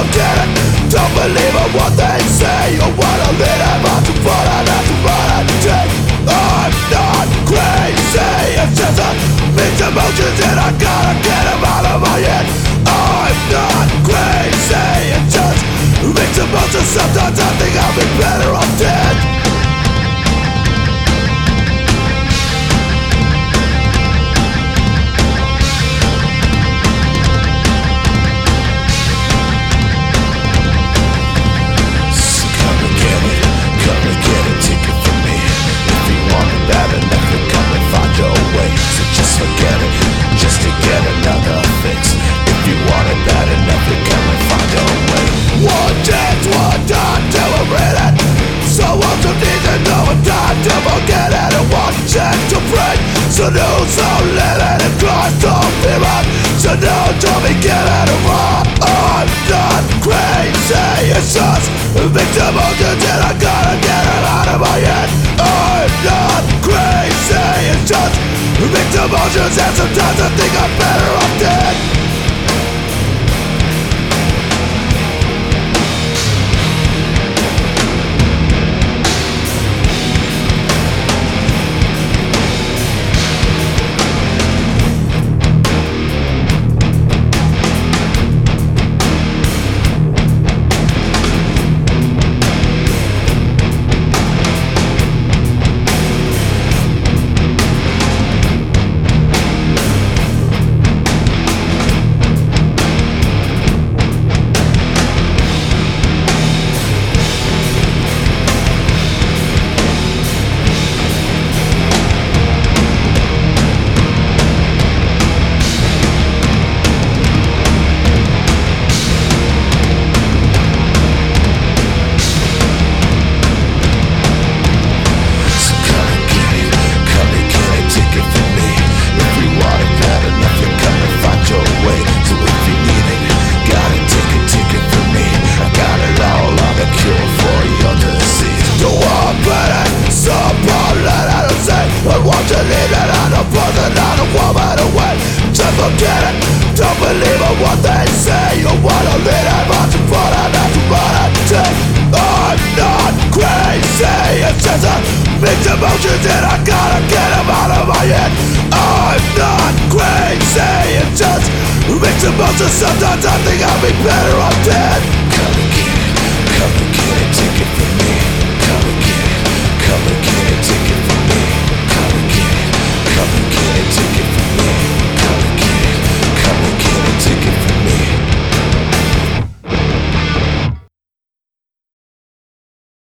forget it. Don't believe in what they say. You wanna lead them on to fall and not to run and take. I'm not crazy, it's just a mixed emotions and I gotta get them out of my head. I'm not crazy, it's just mixed emotions. Sometimes I think I'll be better off dead. So no, so let it cross, don't fear up. So no, don't be getting it wrong. I'm not crazy, it's just mixed emotions and I gotta get it out of my head. I'm not crazy, it's just mixed emotions and sometimes I think I'm better off dead. Forget it, don't believe in what they say. You wanna lead them on to fall and not to run and take. I'm not crazy, it's just a mixed emotions and I gotta get them out of my head. I'm not crazy, it's just mixed emotions. Sometimes I think I'll be better